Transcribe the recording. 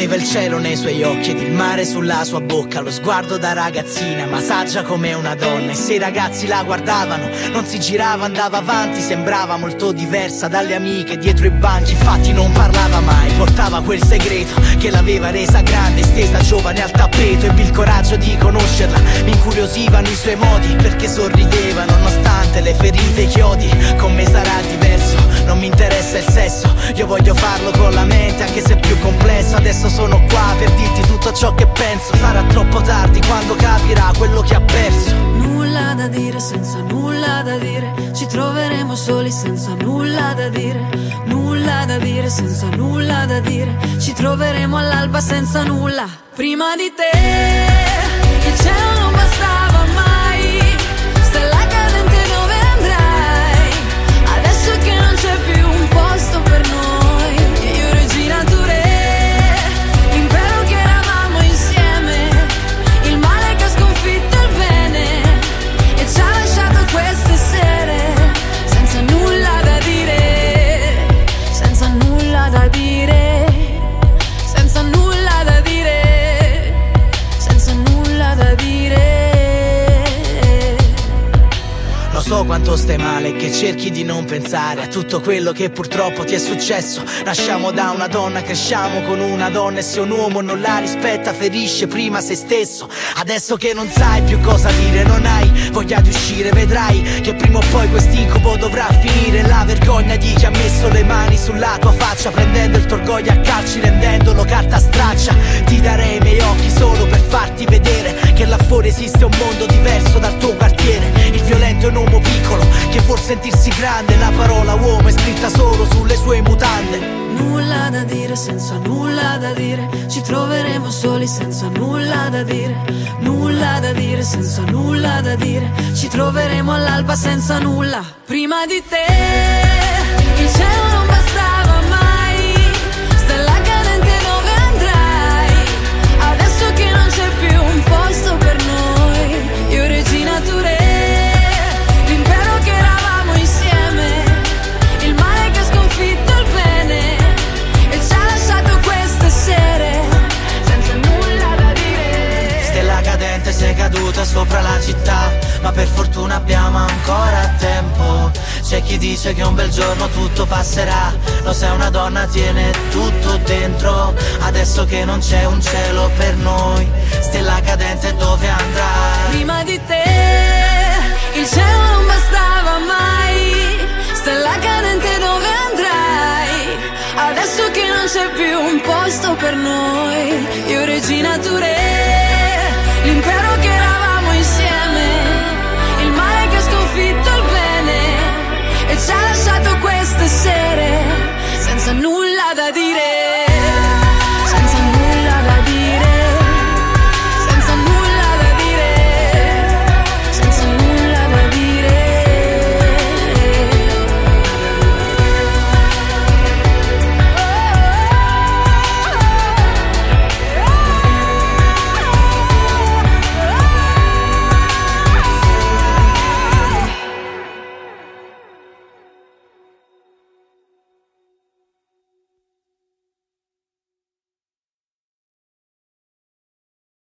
Aveva il cielo nei suoi occhi ed il mare sulla sua bocca, lo sguardo da ragazzina, ma saggia come una donna. E se i ragazzi la guardavano, non si girava, andava avanti, sembrava molto diversa dalle amiche dietro i banchi. Infatti non parlava mai, portava quel segreto che l'aveva resa grande, stesa giovane al tappeto. Ebbi il coraggio di conoscerla, mi incuriosivano i suoi modi, perché sorrideva nonostante le ferite e i chiodi. Con me sarà diverso, non mi interessa il sesso, io voglio farlo con la mente, anche se è più complesso. Adesso sono qua per dirti tutto ciò che penso. Sarà troppo tardi quando capirà quello che ha perso. Nulla da dire, senza nulla da dire, ci troveremo soli senza nulla da dire. Nulla da dire, senza nulla da dire, ci troveremo all'alba senza nulla. Prima di te il cielo non bastava mai, stella cadente dove andrai, adesso che non c'è più un posto per noi. Io regina Touré, l'impero che eravamo insieme, il male che ha sconfitto il bene e ci ha lasciato queste sere senza nulla da dire, senza nulla da dire, senza nulla da dire, senza nulla da dire. Lo so quanto stai male, che cerchi di non pensare a tutto quello che purtroppo ti è successo. Nasciamo da una donna, cresciamo con una donna, e se un uomo non la rispetta ferisce prima se stesso. Adesso che non sai più cosa dire, non hai voglia di uscire, vedrai che prima o poi quest'incubo dovrà finire. La vergogna di chi ha messo le mani sulla tua faccia, prendendo il tuo orgoglio a calci, rendendolo carta straccia. Ti darei i miei occhi solo per farti vedere che là fuori esiste un mondo diverso dal tuo quartiere. Il violento è un uomo piccolo che vuol sentirsi grande, la parola uomo è scritta solo sulle sue mutande. Nulla da dire, senza nulla da dire, ci troveremo soli senza nulla da dire. Nulla da dire, senza nulla da dire, ci troveremo all'alba senza nulla. Prima di te il cielo non bastava mai, stella cadente dove andrai, adesso che non c'è più un posto per noi. Io regina Touré, l'impero che eravamo insieme, il male che ha sconfitto il bene e ci ha lasciato queste sere senza nulla da dire. Stella cadente, sei caduta sopra la città, ma per fortuna abbiamo ancora tempo. C'è chi dice che un bel giorno tutto passerà, lo sai una donna tiene tutto dentro, adesso che non c'è un cielo per noi. Stella cadente dove